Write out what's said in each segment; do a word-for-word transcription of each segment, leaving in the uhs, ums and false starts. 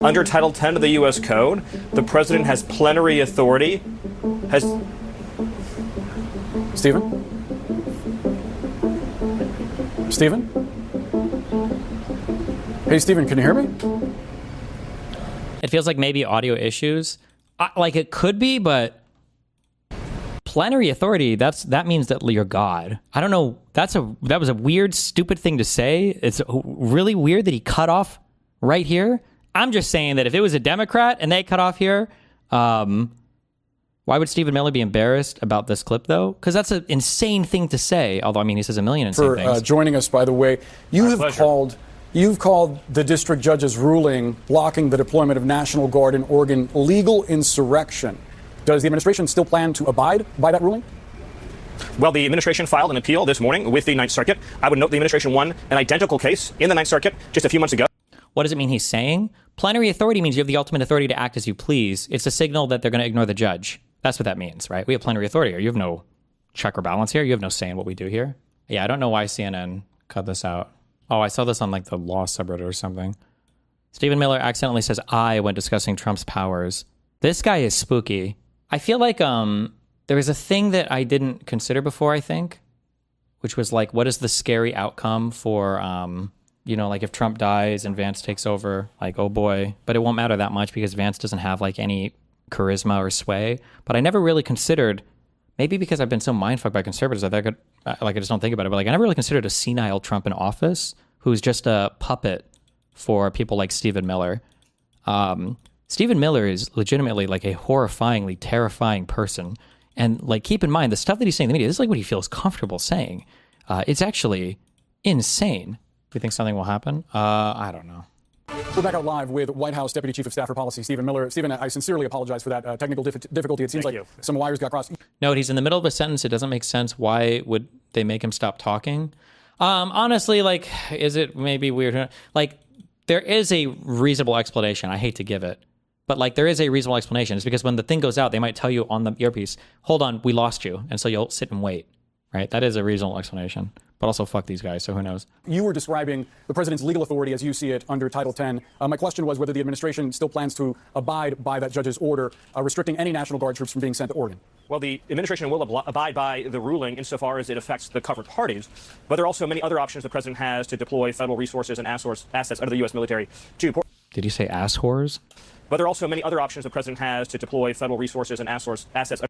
Under Title ten of the U S Code, the president has plenary authority. Has Stephen? Stephen? Hey, Stephen, can you hear me? It feels like maybe audio issues. I, like it could be, but plenary authority, that's that means that you're God. I don't know. That's a that was a weird, stupid thing to say. It's really weird that he cut off right here. I'm just saying that if it was a Democrat and they cut off here, um, why would Stephen Miller be embarrassed about this clip, though? Because that's an insane thing to say. Although, I mean, he says a million insane for, things. For uh, joining us, by the way. You My have pleasure. called you've called the district judge's ruling blocking the deployment of National Guard in Oregon legal insurrection. Does the administration still plan to abide by that ruling? Well, the administration filed an appeal this morning with the Ninth Circuit. I would note the administration won an identical case in the Ninth Circuit just a few months ago. What does it mean he's saying? Plenary authority means you have the ultimate authority to act as you please. It's a signal that they're going to ignore the judge. That's what that means, right? We have plenary authority here. You have no check or balance here. You have no say in what we do here. Yeah, I don't know why C N N cut this out. Oh, I saw this on like the law subreddit or something. Stephen Miller accidentally says I when discussing Trump's powers. This guy is spooky. I feel like um, there was a thing that I didn't consider before, I think, which was like, what is the scary outcome for... Um, You know, like if Trump dies and Vance takes over, like, oh boy. But it won't matter that much because Vance doesn't have like any charisma or sway. But I never really considered, maybe because I've been so mindfucked by conservatives, I think, like I just don't think about it. But like I never really considered a senile Trump in office who's just a puppet for people like Stephen Miller. Um, Stephen Miller is legitimately like a horrifyingly terrifying person. And like, keep in mind the stuff that he's saying in the media, this is like what he feels comfortable saying. Uh, it's actually insane. Do you think something will happen? Uh, I don't know. We're back out live with White House Deputy Chief of Staff for Policy, Stephen Miller. Stephen, I sincerely apologize for that uh, technical dif- difficulty. It seems Thank like you. some wires got crossed. No, he's in the middle of a sentence. It doesn't make sense. Why would they make him stop talking? Um, honestly, like, is it maybe weird? Like, there is a reasonable explanation. I hate to give it. But, like, there is a reasonable explanation. It's because when the thing goes out, they might tell you on the earpiece, hold on, we lost you. And so you'll sit and wait, right? That is a reasonable explanation. But also, fuck these guys, so who knows? You were describing the president's legal authority as you see it under Title ten. Uh, my question was whether the administration still plans to abide by that judge's order uh, restricting any National Guard troops from being sent to Oregon. Well, the administration will ab- abide by the ruling insofar as it affects the covered parties. But there are also many other options the president has to deploy federal resources and assets under the U S military to Port- Did you say ass whores? But there are also many other options the president has to deploy federal resources and assets under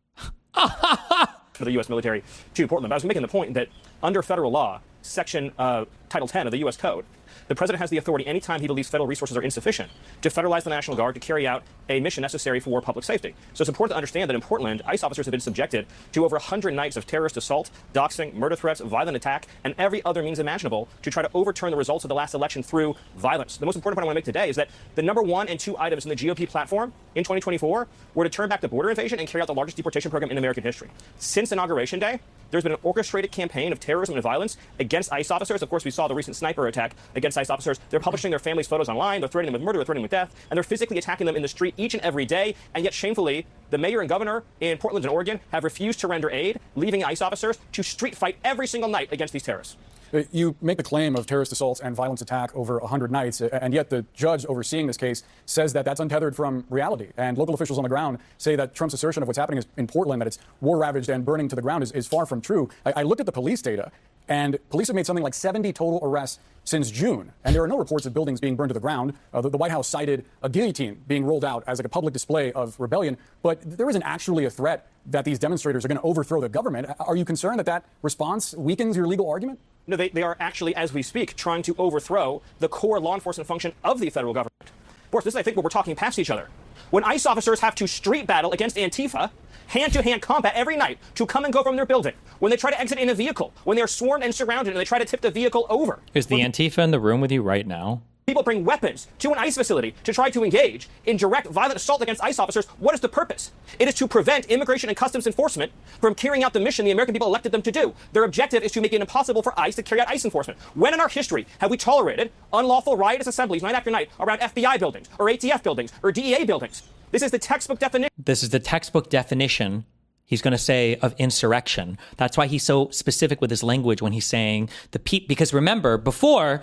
the U S military to Portland. But I was making the point that under federal law, Section uh, Title ten of the U S Code, the president has the authority anytime he believes federal resources are insufficient to federalize the National Guard to carry out a mission necessary for public safety. So it's important to understand that in Portland, ICE officers have been subjected to over one hundred nights of terrorist assault, doxing, murder threats, violent attack, and every other means imaginable to try to overturn the results of the last election through violence. The most important point I want to make today is that the number one and two items in the G O P platform in twenty twenty-four were to turn back the border invasion and carry out the largest deportation program in American history. Since Inauguration Day, there's been an orchestrated campaign of terrorism and violence against ICE officers. Of course, we saw the recent sniper attack against ICE officers. They're publishing their families' photos online. They're threatening them with murder. They're threatening them with death. And they're physically attacking them in the street each and every day. And yet, shamefully, the mayor and governor in Portland and Oregon have refused to render aid, leaving ICE officers to street fight every single night against these terrorists. You make the claim of terrorist assaults and violence attack over one hundred nights, and yet the judge overseeing this case says that that's untethered from reality. And local officials on the ground say that Trump's assertion of what's happening is in Portland, that it's war-ravaged and burning to the ground, is, is far from true. I, I looked at the police data, and police have made something like seventy total arrests since June. And there are no reports of buildings being burned to the ground. Uh, the, the White House cited a guillotine being rolled out as like a public display of rebellion. But there isn't actually a threat that these demonstrators are going to overthrow the government. Are you concerned that that response weakens your legal argument? No, they, they are actually, as we speak, trying to overthrow the core law enforcement function of the federal government. Of course, this is, I think, where we're talking past each other. When ICE officers have to street battle against Antifa, hand-to-hand combat every night to come and go from their building, when they try to exit in a vehicle, when they are swarmed and surrounded and they try to tip the vehicle over. Is the Antifa in the room with you right now? People bring weapons to an ICE facility to try to engage in direct violent assault against ICE officers. What is the purpose? It is to prevent Immigration and Customs Enforcement from carrying out the mission the American people elected them to do. Their objective is to make it impossible for ICE to carry out ICE enforcement. When in our history have we tolerated unlawful riotous assemblies night after night around F B I buildings or A T F buildings or D E A buildings? This is the textbook definition. This is the textbook definition, he's going to say, of insurrection. That's why he's so specific with his language when he's saying the pe- because remember, before,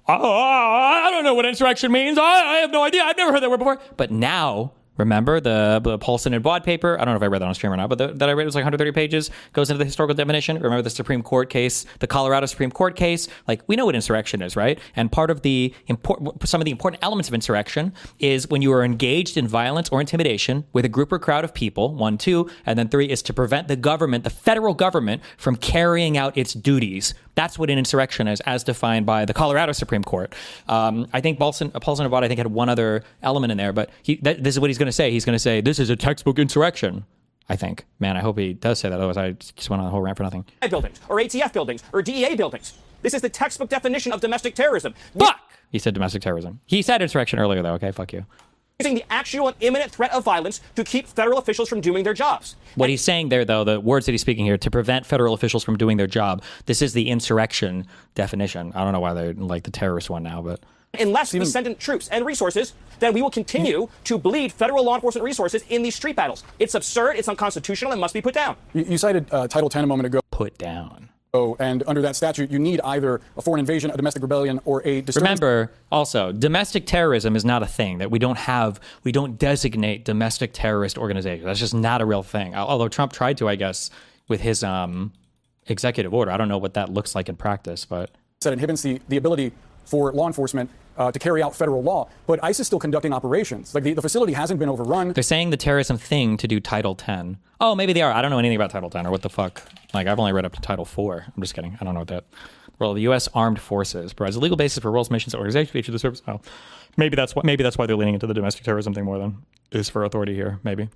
oh, I don't know what insurrection means. I, I have no idea. I've never heard that word before. But now, remember the, the Paulson and Watt paper? I don't know if I read that on stream or not, but the, that I read it was like one hundred thirty pages, goes into the historical definition. Remember the Supreme Court case, the Colorado Supreme Court case? Like, we know what insurrection is, right? And part of the important, some of the important elements of insurrection is when you are engaged in violence or intimidation with a group or crowd of people, one, two, and then three is to prevent the government, the federal government, from carrying out its duties. That's what an insurrection is, as defined by the Colorado Supreme Court. Um, I think Paulson, Paulson and Watt, I think, had one other element in there, but he, that, this is what he's going to say. He's going to say, this is a textbook insurrection, I think. Man, I hope he does say that. Otherwise, I just went on a whole rant for nothing. Buildings, or A T F buildings, or D E A buildings. This is the textbook definition of domestic terrorism. Fuck! He said domestic terrorism. He said insurrection earlier, though. Okay, fuck you. Using the actual and imminent threat of violence to keep federal officials from doing their jobs. What he's saying there, though, the words that he's speaking here, to prevent federal officials from doing their job, this is the insurrection definition. I don't know why they like the terrorist one now, but... Unless we send in troops and resources, then we will continue to bleed federal law enforcement resources in these street battles. It's absurd, it's unconstitutional, and must be put down. You, you cited uh, Title ten a moment ago. Put down. Oh, and under that statute, you need either a foreign invasion, a domestic rebellion, or a disturbance. Remember, also, domestic terrorism is not a thing that we don't have. We don't designate domestic terrorist organizations. That's just not a real thing. Although Trump tried to, I guess, with his um, executive order. I don't know what that looks like in practice, but that inhibits the, the ability for law enforcement uh, to carry out federal law. But ICE is still conducting operations. Like, the, the facility hasn't been overrun. They're saying the terrorism thing to do Title ten. Oh, maybe they are. I don't know anything about Title ten or what the fuck. Like, I've only read up to Title four. I'm just kidding. I don't know what that. Well, the U S Armed Forces provides a legal basis for roles, missions, and organizations for each of the service. Oh, maybe that's what. Maybe that's why they're leaning into the domestic terrorism thing more than is for authority here. Maybe.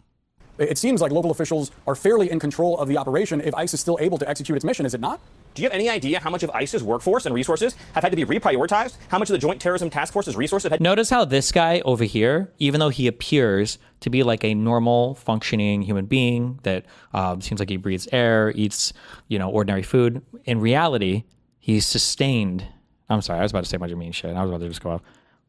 It seems like local officials are fairly in control of the operation if ICE is still able to execute its mission, is it not? Do you have any idea how much of ICE's workforce and resources have had to be reprioritized? How much of the Joint Terrorism Task Force's resources have had... Notice how this guy over here, even though he appears to be like a normal, functioning human being that um, seems like he breathes air, eats, you know, ordinary food, in reality, he's sustained... I'm sorry, I was about to say a bunch of mean shit. I was about to just go off.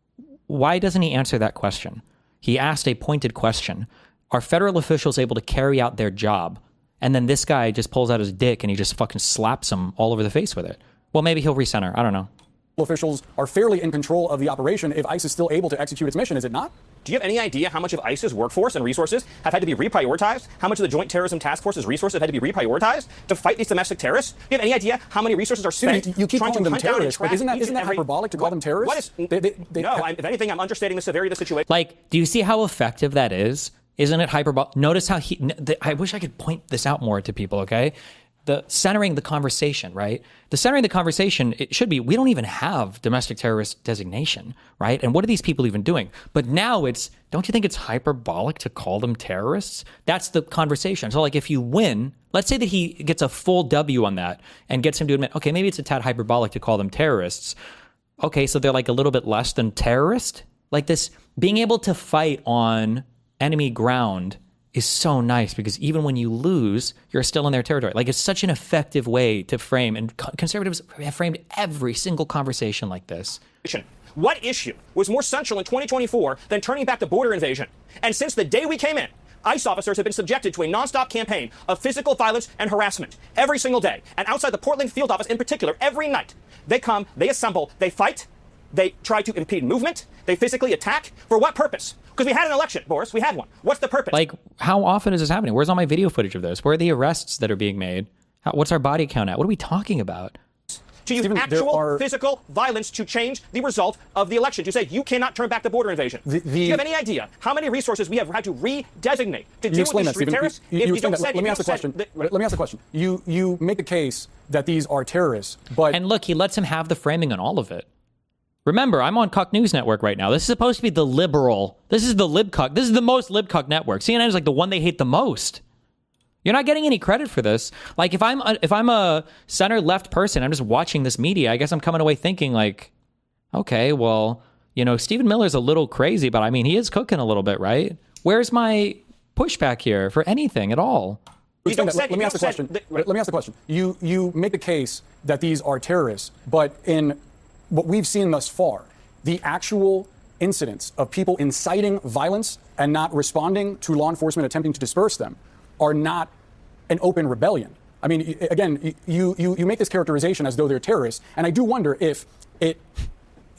Why doesn't he answer that question? He asked a pointed question. Are federal officials able to carry out their job? And then this guy just pulls out his dick and he just fucking slaps him all over the face with it. Well, maybe he'll recenter. I don't know. Officials are fairly in control of the operation if ICE is still able to execute its mission, is it not? Do you have any idea how much of ICE's workforce and resources have had to be reprioritized? How much of the Joint Terrorism Task Force's resources have had to be reprioritized to fight these domestic terrorists? Do you have any idea how many resources are spent Dude, you, you keep trying calling to them hunt down and terrorists, track but isn't that, each isn't and that every... hyperbolic to call what, them terrorists? What is... They, they, they, no, I'm, if anything, I'm understating the severity of the situation. Like, do you see how effective that is? Isn't it hyperbolic? Notice how he... The, I wish I could point this out more to people, okay? The centering the conversation, right? The centering the conversation, it should be, we don't even have domestic terrorist designation, right? And what are these people even doing? But now it's, don't you think it's hyperbolic to call them terrorists? That's the conversation. So like if you win, let's say that he gets a full W on that and gets him to admit, okay, maybe it's a tad hyperbolic to call them terrorists. Okay, so they're like a little bit less than terrorist? Like this, being able to fight on enemy ground is so nice because even when you lose, you're still in their territory. Like it's such an effective way to frame, and conservatives have framed every single conversation like this. What issue was more central in twenty twenty-four than turning back the border invasion? And since the day we came in, ICE officers have been subjected to a nonstop campaign of physical violence and harassment every single day. And outside the Portland field office in particular, every night, they come, they assemble, they fight, they try to impede movement, they physically attack. For what purpose? Because we had an election, Boris. We had one. What's the purpose? Like, how often is this happening? Where's all my video footage of this? Where are the arrests that are being made? How, what's our body count at? What are we talking about? To use Stephen, actual are... physical violence to change the result of the election. To say you cannot turn back the border invasion. The, the... Do you have any idea how many resources we have had to redesignate to deal with these street terrorists? You, you, you if you that. Let, let me ask the question. That, let me ask the question. You you make the case that these are terrorists, but and look, he lets him have the framing on all of it. Remember, I'm on Cuck News Network right now. This is supposed to be the liberal. This is the libcuck. This is the most libcuck network. C N N is like the one they hate the most. You're not getting any credit for this. Like if I'm a, if I'm a center left person, I'm just watching this media. I guess I'm coming away thinking like, okay, well, you know, Stephen Miller's a little crazy, but I mean, he is cooking a little bit, right? Where's my pushback here for anything at all? Let, let me ask the question. That, let me ask the question. You you make the case that these are terrorists, but in what we've seen thus far, the actual incidents of people inciting violence and not responding to law enforcement attempting to disperse them are not an open rebellion. I mean, again, you, you, you make this characterization as though they're terrorists, and I do wonder if it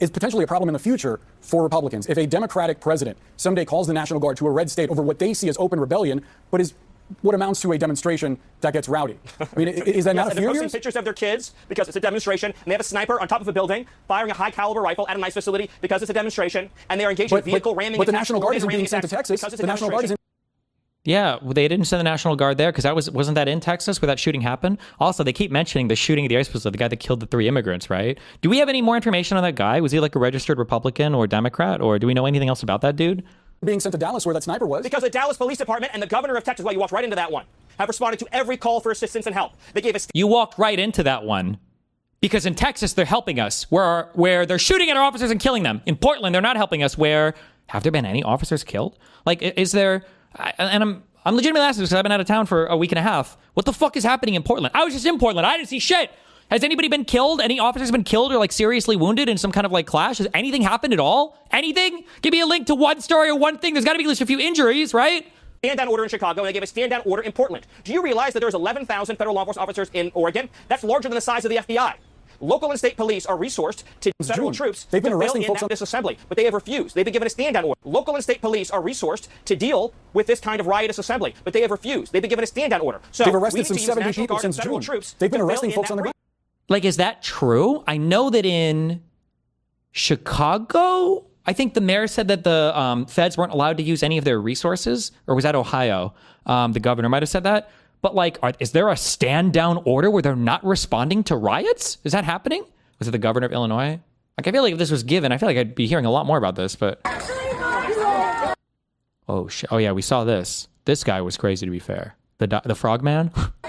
is potentially a problem in the future for Republicans. If a Democratic president someday calls the National Guard to a red state over what they see as open rebellion, but is what amounts to a demonstration that gets rowdy. I mean, is that yes, not a and fear? They're posting pictures of their kids because it's a demonstration, and they have a sniper on top of a building firing a high-caliber rifle at a nice facility because it's a demonstration, and they are engaged but, in vehicle but, ramming. But the attacks, National Guard isn't being ramming sent to attacks Texas. because it's The a National Guard isn't. Yeah, they didn't send the National Guard there because that was wasn't that in Texas where that shooting happened? Also, they keep mentioning the shooting at the ice facility, the guy that killed the three immigrants, right? Do we have any more information on that guy? Was he like a registered Republican or Democrat, or do we know anything else about that dude? Being sent to Dallas where that sniper was. Because the Dallas Police Department and the governor of Texas, well, you walked right into that one, have responded to every call for assistance and help. They gave us. You walked right into that one. Because in Texas, they're helping us, where where they're shooting at our officers and killing them. In Portland, they're not helping us, where have there been any officers killed? Like, is there, and I'm I'm legitimately asking this because I've been out of town for a week and a half. What the fuck is happening in Portland? I was just in Portland. I didn't see shit. Has anybody been killed? Any officers been killed or like seriously wounded in some kind of like clash? Has anything happened at all? Anything? Give me a link to one story or one thing. There's got to be at least a few injuries, right? Stand-down order in Chicago, and they gave a stand-down order in Portland. Do you realize that there's eleven thousand federal law enforcement officers in Oregon? That's larger than the size of the F B I. Local and state police are resourced to federal June. troops They've been to arresting fill in folks that disassembly, but they have refused. They've been given a stand-down order. Local and state police are resourced to deal with this kind of riotous assembly, but they have refused. They've been given a stand-down order. So They've we arrested need some to use seventy National people Guard and since federal June. troops They've been to fill arresting in folks that on the ring. ground. Like, is that true? I know that in Chicago, I think the mayor said that the um, feds weren't allowed to use any of their resources, or was that Ohio? Um, the governor might have said that. But like, are, is there a stand-down order where they're not responding to riots? Is that happening? Was it the governor of Illinois? Like, I feel like if this was given, I feel like I'd be hearing a lot more about this, but... Oh, shit. Oh, yeah, we saw this. This guy was crazy, to be fair. The do- the frog man?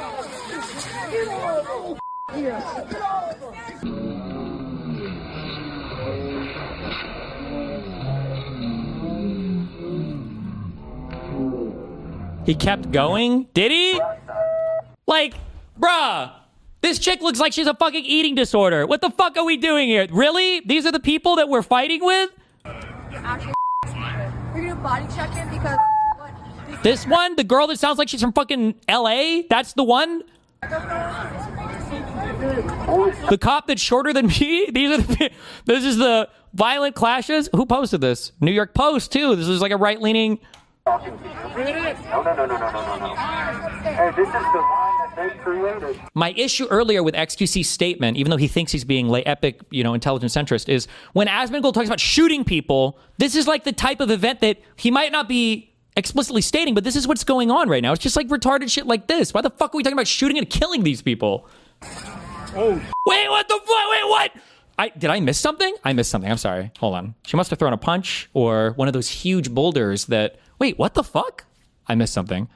He kept going? Did he? Like, bruh, this chick looks like she's a fucking eating disorder. What the fuck are we doing here? Really? These are the people that we're fighting with? You're actually We're gonna body check him because what? This one? The girl that sounds like she's from fucking L A? That's the one? The cop that's shorter than me? These are the, this is the violent clashes? Who posted this? New York Post, too. This is like a right-leaning... No, no, no, no, no, no, no. Hey, this is the line that they created. My issue earlier with X Q C's statement, even though he thinks he's being like epic, you know, intelligent centrist, is when Asmongold talks about shooting people, this is like the type of event that he might not be explicitly stating, but this is what's going on right now. It's just like retarded shit like this. Why the fuck are we talking about shooting and killing these people? Oh. Wait, what the fuck? Wait, what? I, did I miss something? I missed something. I'm sorry. Hold on. She must have thrown a punch or one of those huge boulders that... Wait, what the fuck? I missed something.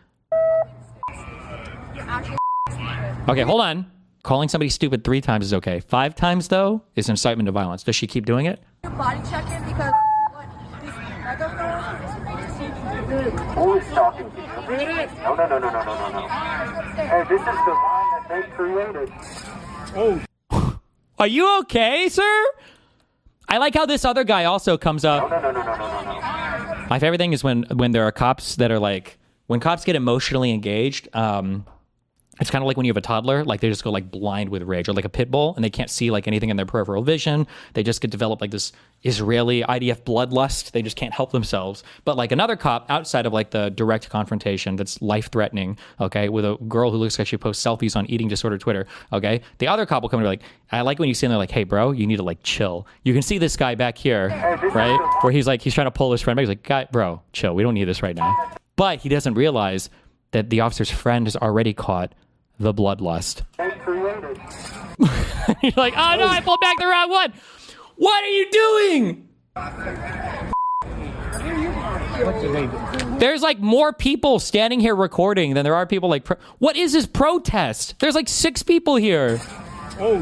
Okay, hold on. Calling somebody stupid three times is okay. Five times, though, is incitement to violence. Does she keep doing it? Body check him because what? This microphone. Who is talking to you? No, no, no, no, no, no, no. Hey, this is the line that they created. Oh. Are you okay, sir? I like how this other guy also comes up. No, no, no, no, no, no, no. My favorite thing is when when there are cops that are like, when cops get emotionally engaged, um, it's kind of like when you have a toddler, like they just go like blind with rage, or like a pit bull, and they can't see like anything in their peripheral vision. They just get developed like this Israeli I D F bloodlust. They just can't help themselves. But like another cop outside of like the direct confrontation that's life threatening, okay, with a girl who looks like she posts selfies on eating disorder Twitter, okay, the other cop will come and be like, I like when you see them, they're like, hey bro, you need to like chill. You can see this guy back here, right, where he's like, he's trying to pull his friend back. He's like, guy, bro, chill. We don't need this right now. But he doesn't realize that the officer's friend has already caught the bloodlust. You're like, oh no, I pulled back the wrong one. What are you doing? There's like more people standing here recording than there are people like, pro- what is this protest? There's like six people here. Oh.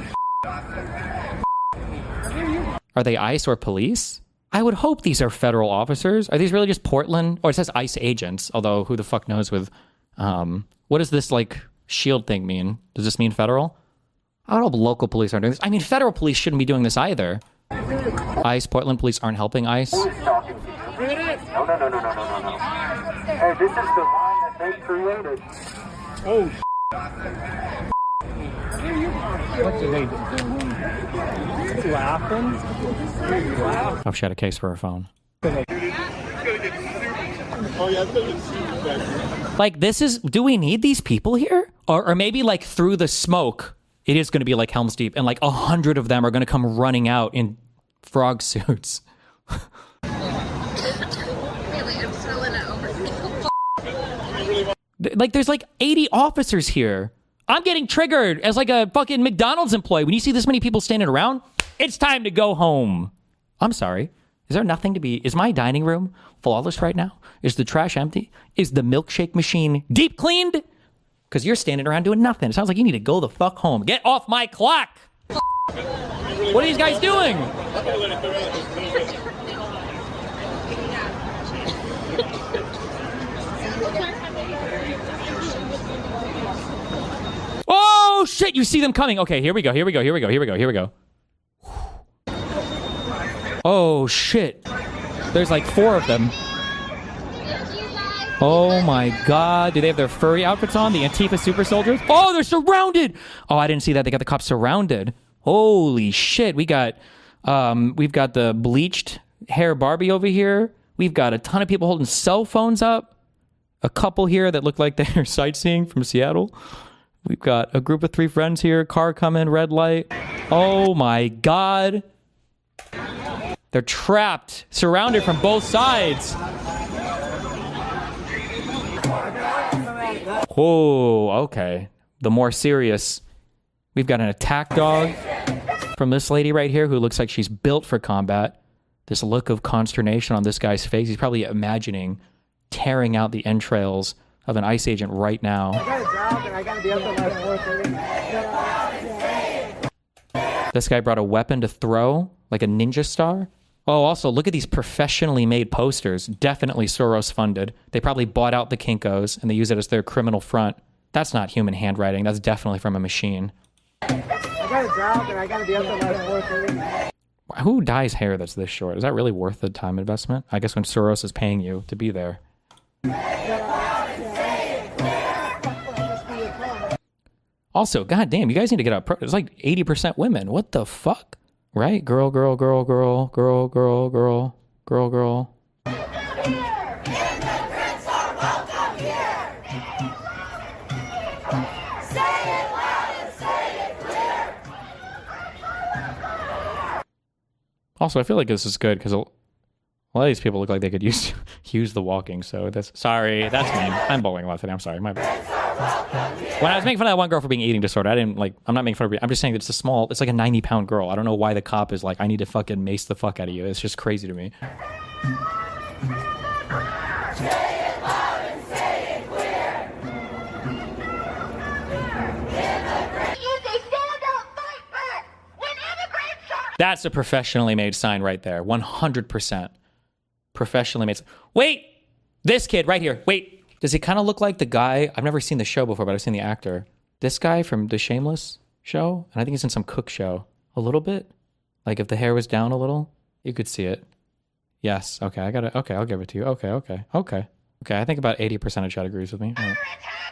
Are they ICE or police? I would hope these are federal officers. Are these really just Portland? Or it says ICE agents, although who the fuck knows with, um, what does this like shield thing mean? Does this mean federal? I don't know if local police aren't doing this. I mean, federal police shouldn't be doing this either. ICE, Portland police aren't helping ICE. No, no, no, no, no, no, no, no. Hey, this is the line that they created. Oh, What did they do? Laughing? Oh, she had a case for her phone. Like, this is, do we need these people here? Or, or maybe like through the smoke, it is going to be like Helm's Deep, and like a hundred of them are going to come running out in frog suits. Like, there's like eighty officers here. I'm getting triggered as like a fucking McDonald's employee. When you see this many people standing around, it's time to go home. I'm sorry. Is there nothing to be... Is my dining room flawless right now? Is the trash empty? Is the milkshake machine deep cleaned? Because you're standing around doing nothing. It sounds like you need to go the fuck home. Get off my clock! What are these guys doing? Oh, shit! You see them coming. Okay, here we go, here we go, here we go, here we go, here we go. Oh, shit. There's like four of them. Oh my god. Do they have their furry outfits on? The Antifa super soldiers? Oh, they're surrounded! Oh, I didn't see that. They got the cops surrounded. Holy shit. We got, um, we've got the bleached hair Barbie over here. We've got a ton of people holding cell phones up. A couple here that look like they're sightseeing from Seattle. We've got a group of three friends here. Car coming, red light. Oh my god. They're trapped, surrounded from both sides. Oh, okay. The more serious. We've got an attack dog from this lady right here who looks like she's built for combat. This look of consternation on this guy's face. He's probably imagining tearing out the entrails of an ICE agent right now. I got a job and I gotta be up at like four thirty. This guy brought a weapon to throw, like a ninja star. Oh, also, look at these professionally made posters. Definitely Soros funded. They probably bought out the Kinkos and they use it as their criminal front. That's not human handwriting. That's definitely from a machine. I got a job and I gotta be up at like four thirty. Who dyes hair that's this short? Is that really worth the time investment? I guess when Soros is paying you to be there. Also, goddamn, you guys need to get up. It's like eighty percent women. What the fuck? Right? Girl, girl, girl, girl, girl, girl, girl, girl, girl. Also, I feel like this is good because a lot of these people look like they could use use the walking. So that's sorry, that's mean. I'm bowling left today. I'm sorry, my bad. When I was making fun of that one girl for being eating disorder, I didn't like. I'm not making fun of her. I'm just saying that it's a small. It's like a ninety pound girl. I don't know why the cop is like, I need to fucking mace the fuck out of you. It's just crazy to me. That's a professionally made sign right there. one hundred percent. Professionally made. Wait! This kid right here. Wait. Does he kind of look like the guy? I've never seen the show before, but I've seen the actor. This guy from the Shameless show? And I think he's in some Cook show. A little bit? Like if the hair was down a little, you could see it. Yes. Okay, I got it. Okay, I'll give it to you. Okay, okay, okay. Okay, I think about eighty percent of chat agrees with me. All right.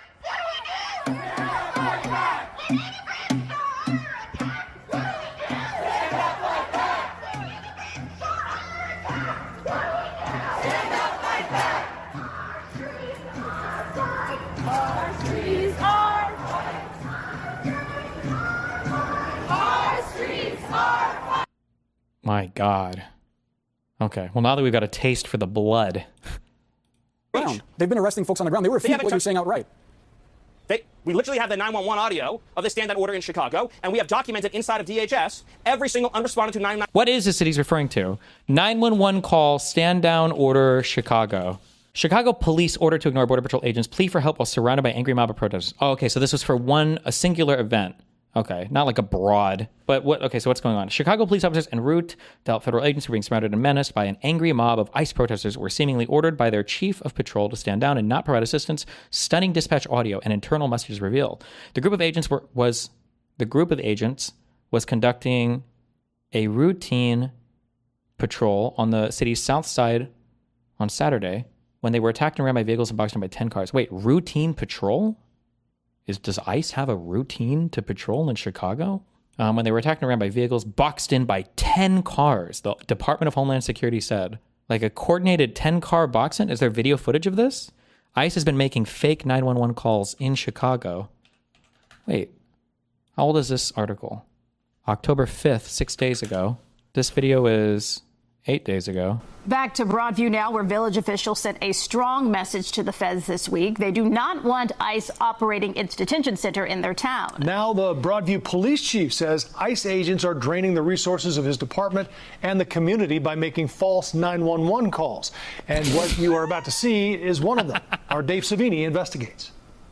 My God. Okay. Well, now that we've got a taste for the blood. They've been arresting folks on the ground. They were what you're saying outright. They, we literally have the nine one one audio of the stand-down order in Chicago, and we have documented inside of D H S every single unresponded to nine one one. What is this that he's referring to? nine one one call, stand-down order, Chicago. Chicago police order to ignore Border Patrol agents, plea for help while surrounded by angry mob of protesters. Oh, okay, so this was for one, a singular event. Okay, not like a broad, but what, okay, so what's going on? Chicago police officers en route dealt federal agents who were being surrounded and menaced by an angry mob of ICE protesters were seemingly ordered by their chief of patrol to stand down and not provide assistance. Stunning dispatch audio and internal messages reveal. The group of agents were, was, the group of agents was conducting a routine patrol on the city's south side on Saturday when they were attacked and ran by vehicles and boxed in by ten cars. Wait, routine patrol? is, does ICE have a routine to patrol in Chicago? Um, when they were attacked and ran by vehicles, boxed in by ten cars, the Department of Homeland Security said. Like a coordinated ten-car box in? Is there video footage of this? ICE has been making fake nine one one calls in Chicago. Wait, how old is this article? October fifth, six days ago. This video is eight days ago. Back to Broadview now, where village officials sent a strong message to the feds this week. They do not want ICE operating its detention center in their town. Now the Broadview police chief says ICE agents are draining the resources of his department and the community by making false nine one one calls. And what you are about to see is one of them. Our Dave Savini investigates.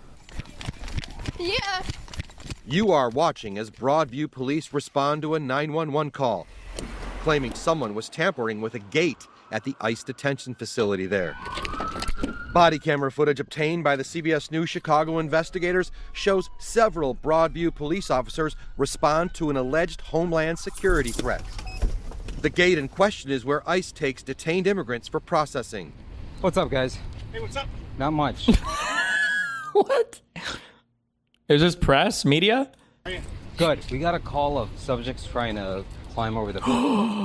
Yeah. You are watching as Broadview police respond to a nine one one call, claiming someone was tampering with a gate at the ICE detention facility there. Body camera footage obtained by the C B S News Chicago investigators shows several Broadview police officers respond to an alleged Homeland Security threat. The gate in question is where ICE takes detained immigrants for processing. What's up, guys? Hey, what's up? Not much. What? Is this press, media? Good. We got a call of subjects trying to climb over the building.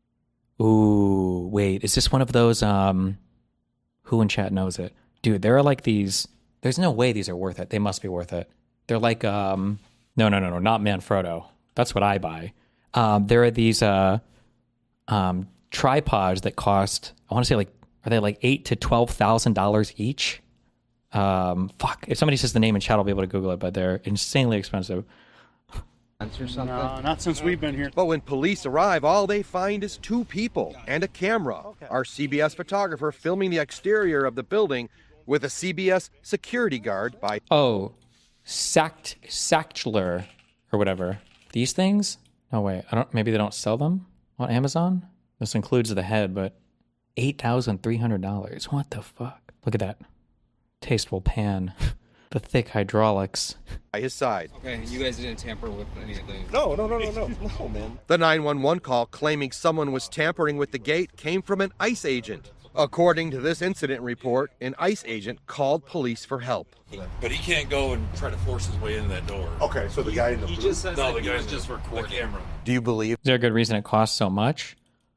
Ooh, wait, is this one of those, um, who in chat knows it? Dude, there are like these, there's no way these are worth it. They must be worth it. They're like, um, no, no, no, no, not Manfrotto. That's what I buy. Um, there are these, uh, um, tripods that cost, I want to say like, are they like eight to twelve thousand dollars each? Um, fuck, if somebody says the name in chat, I'll be able to Google it, but they're insanely expensive. Or something? No, not since we've been here. But when police arrive, all they find is two people and a camera. Our C B S photographer filming the exterior of the building with a C B S security guard by... Oh, Sact, Sachtler or whatever. These things? No, wait, I don't, maybe they don't sell them on Amazon? This includes the head, but eight thousand three hundred dollars. What the fuck? Look at that. Tasteful pan. The thick hydraulics. By his side. Okay, you guys didn't tamper with anything. No, no, no, no, no, no, man. The nine one one call claiming someone was tampering with the gate came from an ICE agent. According to this incident report, an ICE agent called police for help. But he can't go and try to force his way into that door. Okay, so the guy in the he blue. just says no, the guy's just recording the camera. Do you believe? Is there a good reason it costs so much?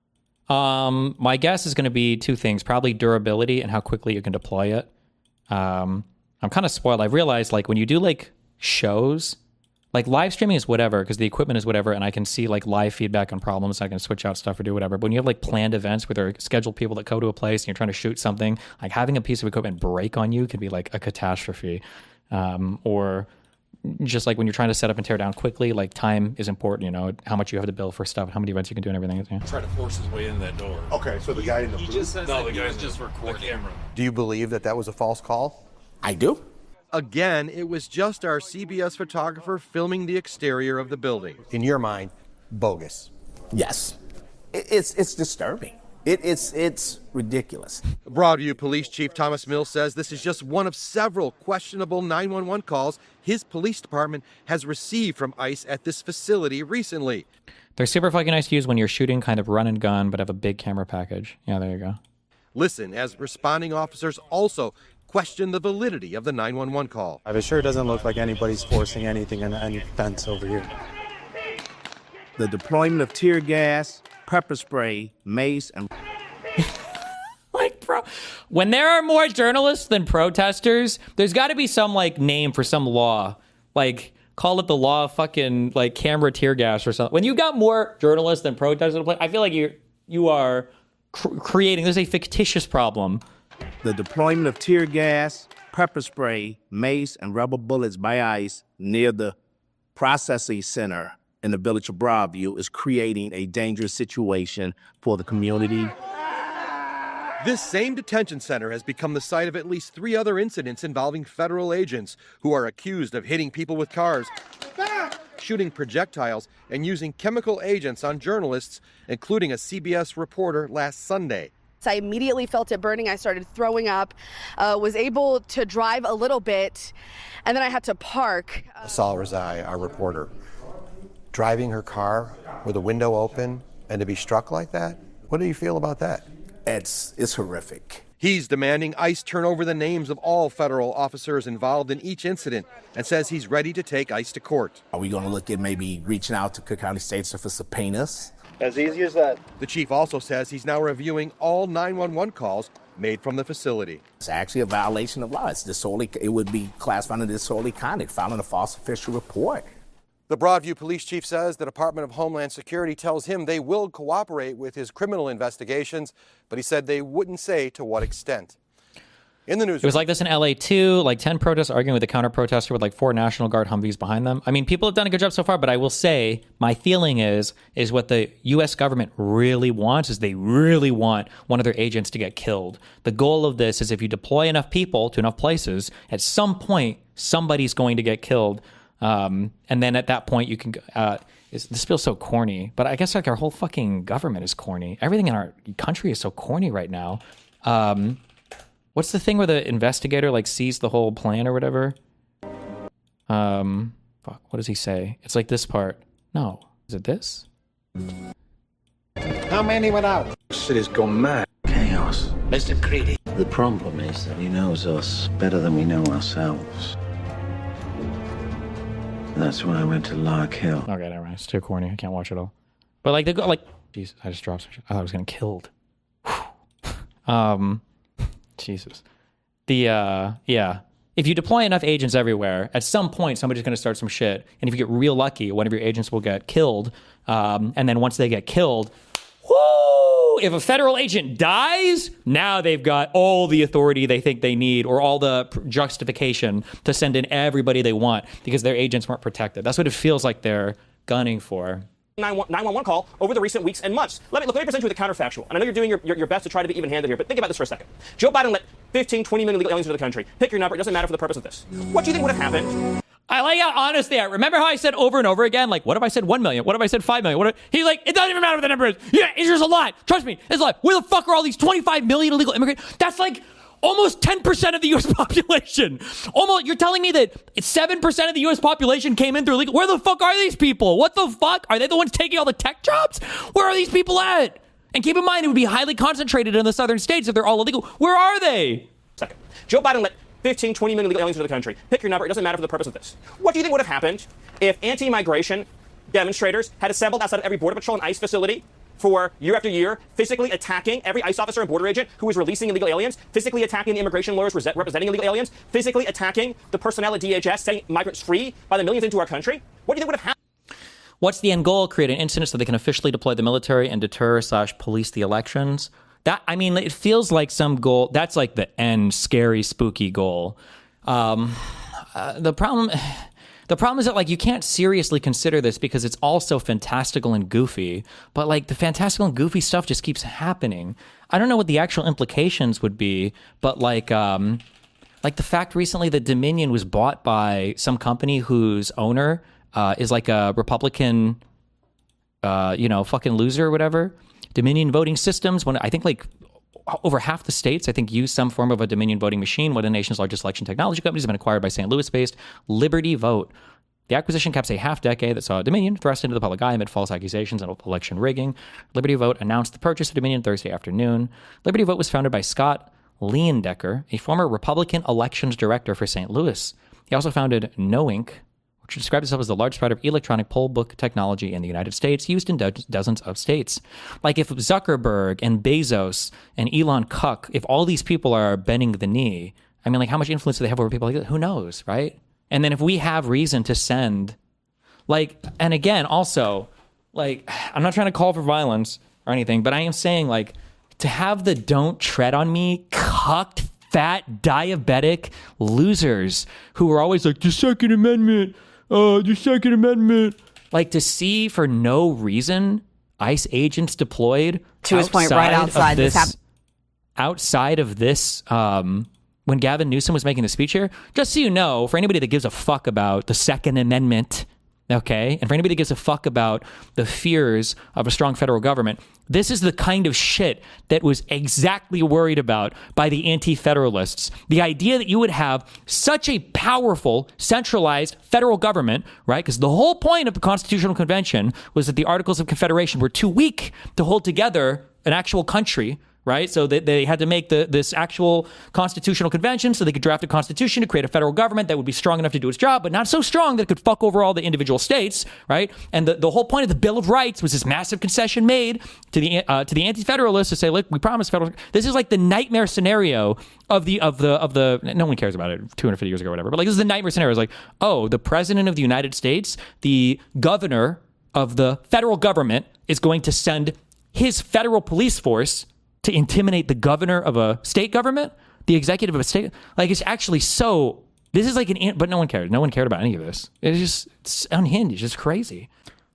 Um, my guess is going to be two things: probably durability and how quickly you can deploy it. Um, I'm kind of spoiled. I've realized, like, when you do like shows, like live streaming is whatever because the equipment is whatever, and I can see like live feedback on problems. I can switch out stuff or do whatever. But when you have like planned events where there are scheduled people that go to a place and you're trying to shoot something, like having a piece of equipment break on you could be like a catastrophe. Um, or just like when you're trying to set up and tear down quickly, like time is important. You know how much you have to bill for stuff, how many events you can do, and everything. Yeah. Try to force his way into that door. Okay, so the guy in the he blue. just says no, the guy's just recording the camera. Do you believe that that was a false call? I do. Again, it was just our C B S photographer filming the exterior of the building. In your mind, bogus. Yes. It's it's disturbing. It, it's it's ridiculous. Broadview Police Chief Thomas Mills says this is just one of several questionable nine one one calls his police department has received from ICE at this facility recently. They're super fucking nice to use when you're shooting kind of run and gun, but have a big camera package. Yeah, there you go. Listen as responding officers also question the validity of the nine one one call. It sure doesn't look like anybody's forcing anything in any fence over here. The deployment of tear gas, pepper spray, mace, and... like, bro, when there are more journalists than protesters, there's got to be some, like, name for some law. Like, call it the law of fucking, like, camera tear gas or something. When you got more journalists than protesters, I feel like you you are cr- creating... There's a fictitious problem. The deployment of tear gas, pepper spray, mace, and rubber bullets by ICE near the processing center in the village of Broadview is creating a dangerous situation for the community. This same detention center has become the site of at least three other incidents involving federal agents who are accused of hitting people with cars, shooting projectiles, and using chemical agents on journalists, including a C B S reporter last Sunday. I immediately felt it burning. I started throwing up, uh, was able to drive a little bit, and then I had to park. Asal Razai, our reporter, driving her car with a window open and to be struck like that? What do you feel about that? It's, it's horrific. He's demanding ICE turn over the names of all federal officers involved in each incident and says he's ready to take ICE to court. Are we going to look at maybe reaching out to Cook County State's for subpoenas? As easy as that. The chief also says he's now reviewing all nine one one calls made from the facility. It's actually a violation of law. It's disorderly. It would be classified as disorderly conduct, filing a false official report. The Broadview police chief says the Department of Homeland Security tells him they will cooperate with his criminal investigations, but he said they wouldn't say to what extent. In the news, it was like this in L A too, like ten protests arguing with a counter-protester with like four National Guard Humvees behind them. I mean, people have done a good job so far, but I will say my feeling is, is what the U S government really wants is they really want one of their agents to get killed. The goal of this is if you deploy enough people to enough places, at some point, somebody's going to get killed. Um, and then at that point, you can, uh, it's, this feels so corny, but I guess like our whole fucking government is corny. Everything in our country is so corny right now. Um, what's the thing where the investigator like sees the whole plan or whatever? Um, fuck, what does he say? It's like this part. No, is it this? How many went out? City's gone mad. Chaos. Mister Creedy. The problem is that he knows us better than we know ourselves. That's why I went to Lark Hill. Okay, never mind. It's too corny. I can't watch it all. But like, they go like, Jesus, I just dropped. I thought I was getting killed. um, Jesus. The uh, yeah. If you deploy enough agents everywhere, at some point somebody's going to start some shit, and if you get real lucky, one of your agents will get killed. Um, and then once they get killed, whoo! If a federal agent dies, now they've got all the authority they think they need or all the justification to send in everybody they want because their agents weren't protected. That's what it feels like they're gunning for. nine one one call over the recent weeks and months. Let me, look, let me present you with a counterfactual. And I know you're doing your, your, your best to try to be even-handed here, but think about this for a second. Joe Biden let fifteen, twenty million illegal aliens into the country. Pick your number. It doesn't matter for the purpose of this. What do you think would have happened? I like how honest they are. Remember how I said over and over again, like, what if I said one million? What if I said five million? What if, he's like, it doesn't even matter what the number is. Yeah, it's just a lot. Trust me, it's a lot. Where the fuck are all these twenty-five million illegal immigrants? That's like almost ten percent of the U S population. Almost, you're telling me that seven percent of the U S population came in through illegal. Where the fuck are these people? What the fuck? Are they the ones taking all the tech jobs? Where are these people at? And keep in mind, it would be highly concentrated in the southern states if they're all illegal. Where are they? Second. Joe Biden let fifteen, twenty million illegal aliens into the country. Pick your number. It doesn't matter for the purpose of this. What do you think would have happened if anti-migration demonstrators had assembled outside of every Border Patrol and ICE facility for year after year, physically attacking every ICE officer and border agent who was releasing illegal aliens, physically attacking the immigration lawyers representing illegal aliens, physically attacking the personnel at D H S, setting migrants free by the millions into our country? What do you think would have happened? What's the end goal? Create an incident so they can officially deploy the military and deter slash police the elections. That, I mean, it feels like some goal. That's like the end scary, spooky goal. Um, uh, the problem, the problem is that like you can't seriously consider this because it's all so fantastical and goofy. But like the fantastical and goofy stuff just keeps happening. I don't know what the actual implications would be, but like, um, like the fact recently that Dominion was bought by some company whose owner uh, is like a Republican, uh, you know, fucking loser or whatever. Dominion voting systems, when I think like over half the states, I think, use some form of a Dominion voting machine. One of the nation's largest election technology companies has been acquired by Saint Louis-based Liberty Vote. The acquisition caps a half decade that saw Dominion thrust into the public eye amid false accusations of election rigging. Liberty Vote announced the purchase of Dominion Thursday afternoon. Liberty Vote was founded by Scott Leyendecker, a former Republican elections director for Saint Louis. He also founded KnowInc, which describes itself as the largest provider of electronic poll book technology in the United States, used in do- dozens of states. Like if Zuckerberg and Bezos and Elon Cuck, if all these people are bending the knee, I mean, like how much influence do they have over people like that? Who knows, right? And then if we have reason to send, like, and again, also, like, I'm not trying to call for violence or anything, but I am saying, like, to have the don't tread on me cucked, fat, diabetic losers who are always like, the Second Amendment, uh, the Second Amendment. Like to see for no reason ICE agents deployed to his point right outside this, this hap- outside of this, um, when Gavin Newsom was making the speech here, just so you know, for anybody that gives a fuck about the Second Amendment, okay, and for anybody that gives a fuck about the fears of a strong federal government, this is the kind of shit that was exactly worried about by the anti-federalists. The idea that you would have such a powerful, centralized federal government, right? Because the whole point of the Constitutional Convention was that the Articles of Confederation were too weak to hold together an actual country, right? So they, they had to make the this actual constitutional convention so they could draft a constitution to create a federal government that would be strong enough to do its job, but not so strong that it could fuck over all the individual states, right? And the, the whole point of the Bill of Rights was this massive concession made to the uh, to the anti-federalists to say, look, we promise federal. This is like the nightmare scenario of the of the of the. No one cares about it two hundred fifty years ago or whatever, but like this is the nightmare scenario. It's like, oh, the president of the United States, the governor of the federal government, is going to send his federal police force to intimidate the governor of a state government, the executive of a state. Like, it's actually so, this is like an, but no one cared. No one cared about any of this. It's just, it's unhinged. It's just crazy.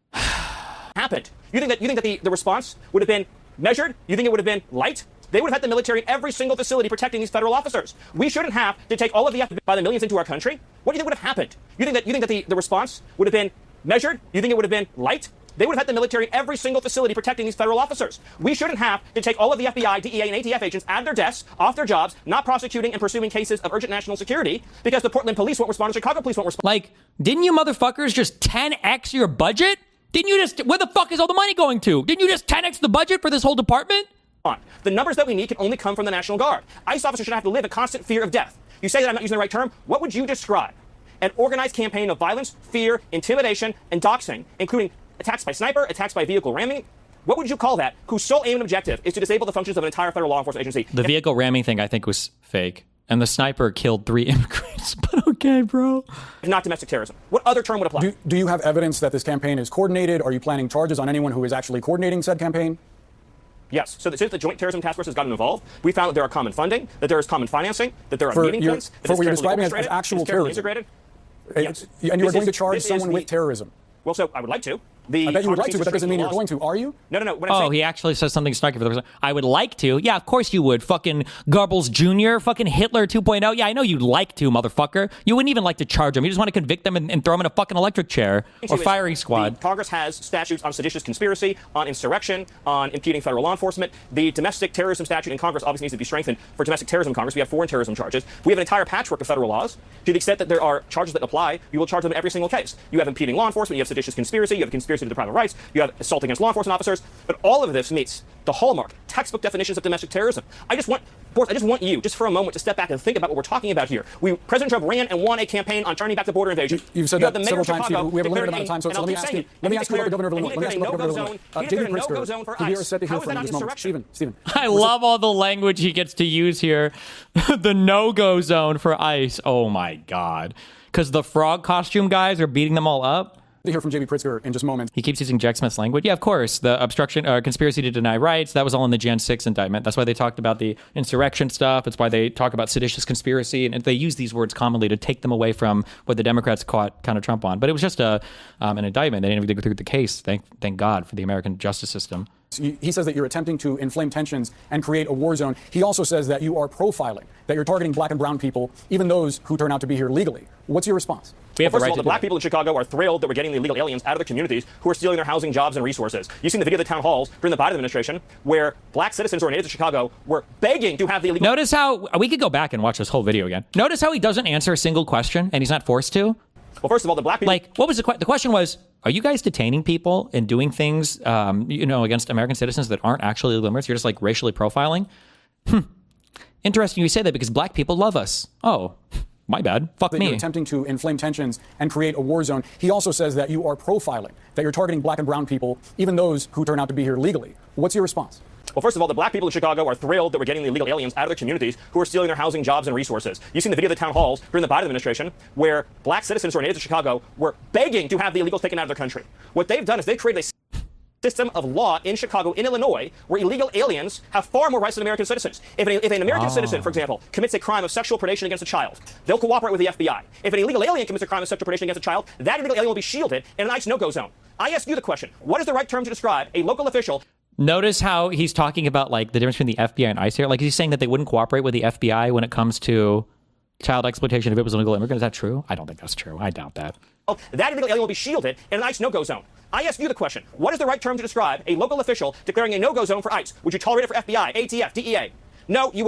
Happened. You think that, you think that the, the response would have been measured? You think it would have been light? They would have had the military in every single facility protecting these federal officers. We shouldn't have to take all of the F B I by the millions into our country. What do you think would have happened? You think that, you think that the, the response would have been measured? You think it would have been light? They would have had the military in every single facility protecting these federal officers. We shouldn't have to take all of the F B I, D E A, and A T F agents out of their desks, off their jobs, not prosecuting and pursuing cases of urgent national security because the Portland police won't respond and Chicago police won't respond. Like, didn't you motherfuckers just ten X your budget? Didn't you just, where the fuck is all the money going to? Didn't you just ten X the budget for this whole department? The numbers that we need can only come from the National Guard. ICE officers should have to live in constant fear of death. You say that I'm not using the right term? What would you describe? An organized campaign of violence, fear, intimidation, and doxing, including attacks by sniper, attacks by vehicle ramming. What would you call that? Whose sole aim and objective is to disable the functions of an entire federal law enforcement agency? The vehicle ramming thing, I think, was fake. And the sniper killed three immigrants. But okay, bro. Not domestic terrorism. What other term would apply? Do, do you have evidence that this campaign is coordinated? Are you planning charges on anyone who is actually coordinating said campaign? Yes. So since the Joint Terrorism Task Force has gotten involved, we found that there are common funding, that there is common financing, that there are for meeting your, points. For what you're describing as, as actual terrorism. Integrated. Yes. And you are going to charge someone with terrorism. Well, so I would like to. The I bet you would like to, but that doesn't mean you're going to, are you? No, no, no. What oh, I'm saying, he actually says something snarky for the person. I would like to. Yeah, of course you would. Fucking Goebbels Junior, fucking Hitler two point oh. Yeah, I know you'd like to, motherfucker. You wouldn't even like to charge him. You just want to convict them and, and throw him in a fucking electric chair or firing squad. The Congress has statutes on seditious conspiracy, on insurrection, on impeding federal law enforcement. The domestic terrorism statute in Congress obviously needs to be strengthened for domestic terrorism in Congress. We have foreign terrorism charges. We have an entire patchwork of federal laws. To the extent that there are charges that apply, you will charge them in every single case. You have impeding law enforcement, you have seditious conspiracy, you have conspiracy to deprive of rights, you have assault against law enforcement officers, but all of this meets the hallmark, textbook definitions of domestic terrorism. I just want, Boris, I just want you, just for a moment, to step back and think about what we're talking about here. We, President Trump ran and won a campaign on turning back the border invasion. You, you've said you that several times. Chicago, we have a limited amount of time, so, so let me ask you. Let me ask you about the governor of Illinois. Let me ask you about the governor of Illinois. Uh, J B Pritzker, who we are set to hear from in this moment. Stephen, Stephen. I love all the language he gets to use here. The no-go zone for ICE. Oh my God. Because the frog costume guys are beating them all up. To hear from J B Pritzker in just moments. He keeps using Jack Smith's language. Yeah, of course. The obstruction, uh, conspiracy to deny rights, that was all in the Jan six indictment. That's why they talked about the insurrection stuff. It's why they talk about seditious conspiracy. And they use these words commonly to take them away from what the Democrats caught kind of Trump on. But it was just a um, an indictment. They didn't even go through the case. Thank, thank God for the American justice system. He says that you're attempting to inflame tensions and create a war zone. He also says that you are profiling, that you're targeting black and brown people, even those who turn out to be here legally. What's your response? We have well, first right of all, the black people in Chicago are thrilled that we're getting the illegal aliens out of their communities who are stealing their housing, jobs, and resources. You've seen the video of the town halls during the Biden administration where black citizens who are native to Chicago were begging to have the illegal... Notice how... We could go back and watch this whole video again. Notice how he doesn't answer a single question, and he's not forced to. Well, first of all, the black people... Like, what was the question? The question was, are you guys detaining people and doing things, um, you know, against American citizens that aren't actually illegal immigrants? You're just, like, racially profiling? Hmm. Interesting you say that because black people love us. Oh, my bad. Fuck that me. You're attempting to inflame tensions and create a war zone. He also says that you are profiling, that you're targeting black and brown people, even those who turn out to be here legally. What's your response? Well, first of all, the black people in Chicago are thrilled that we're getting the illegal aliens out of their communities who are stealing their housing, jobs, and resources. You've seen the video of the town halls during the Biden administration where black citizens who are native to Chicago were begging to have the illegals taken out of their country. What they've done is they've created a system of law in Chicago, in Illinois, where illegal aliens have far more rights than American citizens. If an, if an American oh. citizen, for example, commits a crime of sexual predation against a child, they'll cooperate with the F B I. If an illegal alien commits a crime of sexual predation against a child, that illegal alien will be shielded in an ICE no-go zone. I ask you the question, what is the right term to describe a local official? Notice how he's talking about like the difference between the F B I and ICE here. Like he's saying that they wouldn't cooperate with the F B I when it comes to child exploitation if it was an illegal immigrant. Is that true? I don't think that's true. I doubt that. That illegal alien will be shielded in an ICE no-go zone. I ask you the question, what is the right term to describe a local official declaring a no-go zone for ICE? Would you tolerate it for F B I, A T F, D E A? No, you would not.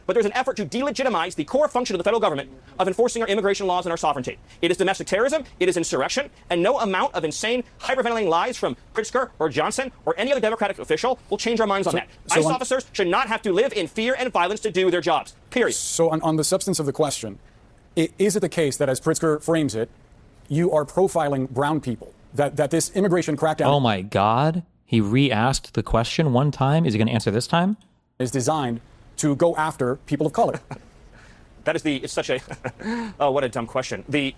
but there's an effort to delegitimize the core function of the federal government of enforcing our immigration laws and our sovereignty. It is domestic terrorism, it is insurrection, and no amount of insane, hyperventilating lies from Pritzker or Johnson or any other Democratic official will change our minds on so, that. so ICE on, officers should not have to live in fear and violence to do their jobs, period. So on, on the substance of the question, is it the case that, as Pritzker frames it, you are profiling brown people, that, that this immigration crackdown... Oh my God. He re-asked the question one time. Is he going to answer this time? ...is designed to go after people of color. That is the, it's such a, oh, what a dumb question. The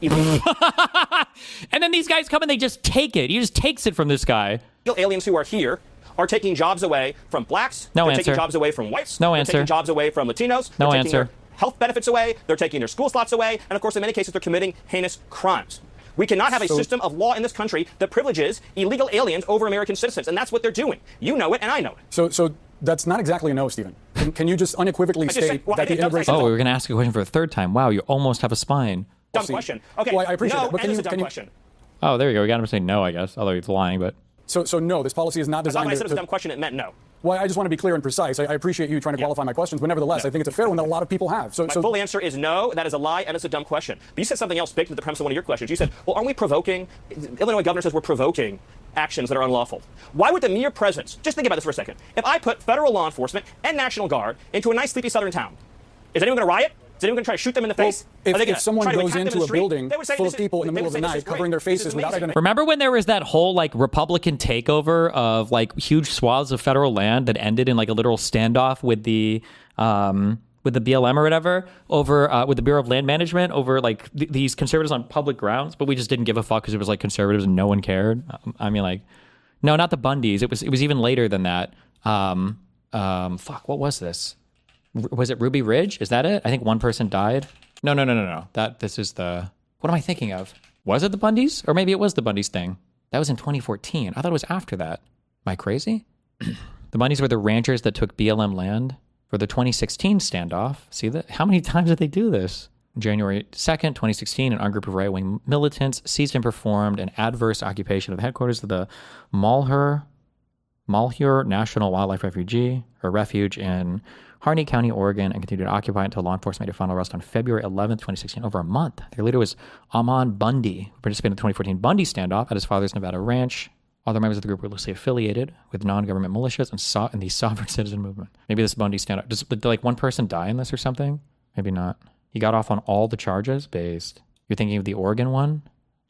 And then these guys come and they just take it. He just takes it from this guy. Aliens who are here are taking jobs away from blacks. No They're answer. taking jobs away from whites. No They're answer. taking jobs away from Latinos. No They're taking answer. their health benefits away. They're taking their school slots away. And of course, in many cases, they're committing heinous crimes. We cannot have a So- system of law in this country that privileges illegal aliens over American citizens. And that's what they're doing. You know it, and I know it. So, so that's not exactly a no, Stephen. Can, can you just unequivocally I just state said- well, that I the didn't- I immigration... said- Oh, we were going to ask a question for a third time. Wow, you almost have a spine. Dumb question. Okay. Well, I appreciate no, it, but can and you- it's a dumb can you- question. Oh, there you go. We got him to say no, I guess. Although he's lying, but... So, so no, this policy is not I thought designed when I said to... it was a dumb question, it meant no. Well, I just want to be clear and precise. I, I appreciate you trying to qualify my questions, but nevertheless, I think it's a fair one that a lot of people have. So, My so full answer is no. That is a lie, and it's a dumb question. But you said something else big to the premise of one of your questions. You said, well, aren't we provoking? The Illinois governor says we're provoking actions that are unlawful. Why would the mere presence, just think about this for a second, if I put federal law enforcement and National Guard into a nice, sleepy southern town, is anyone going to riot? Is anyone going to try to shoot them in the face? if, Are they if gonna someone try to goes attack them in into the a street? building They would say full this of is- people in the they middle of would the say this night is covering great. their This is faces without amazing. identification... Remember when there was that whole like Republican takeover of like huge swaths of federal land that ended in like a literal standoff with the um, with the B L M or whatever over uh, with the Bureau of Land Management over like th- these conservatives on public grounds, but we just didn't give a fuck because it was like conservatives and no one cared. Um, I mean, like, no, not the Bundys. It was it was even later than that. Um, um, fuck, what was this? R- was it Ruby Ridge? Is that it? I think one person died. No, no, no, no, no. That this is the. What am I thinking of? Was it the Bundys? Or maybe it was the Bundys thing. That was in twenty fourteen. I thought it was after that. Am I crazy? The Bundys were the ranchers that took B L M land for the twenty sixteen standoff. See that? How many times did they do this? January second, twenty sixteen, an armed group of right-wing militants seized and performed an adverse occupation of the headquarters of the Malheur, Malheur National Wildlife Refugee or Refuge in Harney County, Oregon, and continued to occupy until law enforcement made a final arrest on February eleventh, twenty sixteen, over a month. Their leader was Amon Bundy, who participated in the twenty fourteen Bundy standoff at his father's Nevada ranch. Other members of the group were loosely affiliated with non-government militias and saw in the sovereign citizen movement. Maybe this Bundy standoff, does, did like one person die in this or something? Maybe not. He got off on all the charges based. You're thinking of the Oregon one?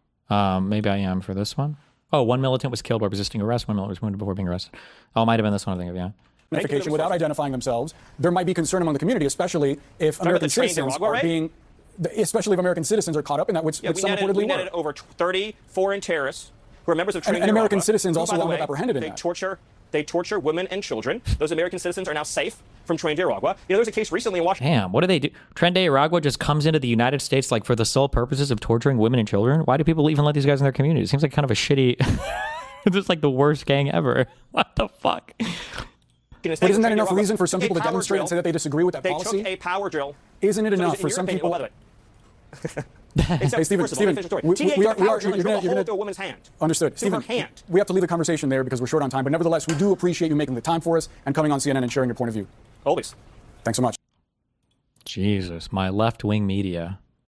Um, maybe I am for this one. Oh, one militant was killed while resisting arrest. One militant was wounded before being arrested. Oh, it might have been this one I think of, yeah. identification without identifying themselves, there might be concern among the community, especially if Remember American the train citizens Nicaragua, are right? being, especially if American citizens are caught up in that, which, Yeah, which we some netted, reportedly we were. netted over thirty foreign terrorists who are members of And- Train and American Nicaragua, citizens who, also by the wound up way, apprehended in they that. torture They torture women and children. Those American citizens are now safe from Train Nicaragua. You know, there was a case recently in Washington. Damn, what do they do? Tren de Aragua just comes into the United States like for the sole purposes of torturing women and children? Why do people even let these guys in their community? It seems like kind of a shitty... It's just like the worst gang ever. What the fuck? But isn't that enough reason for some people to demonstrate and say that they disagree with that they policy? took a power drill. Isn't it So enough in for your some opinion- people? oh, by the way. Except, Hey, Stephen, first of all, let me Stephen, finish the story. we, T D A we took are, a we power are, drill you're and gonna, drilled a you're hole gonna, through a woman's hand. Understood. Through her Stephen, hand. we have to leave the conversation there because we're short on time, but nevertheless, we do appreciate you making the time for us and coming on C N N and sharing your point of view. Always. Thanks so much. Jesus, my left-wing media.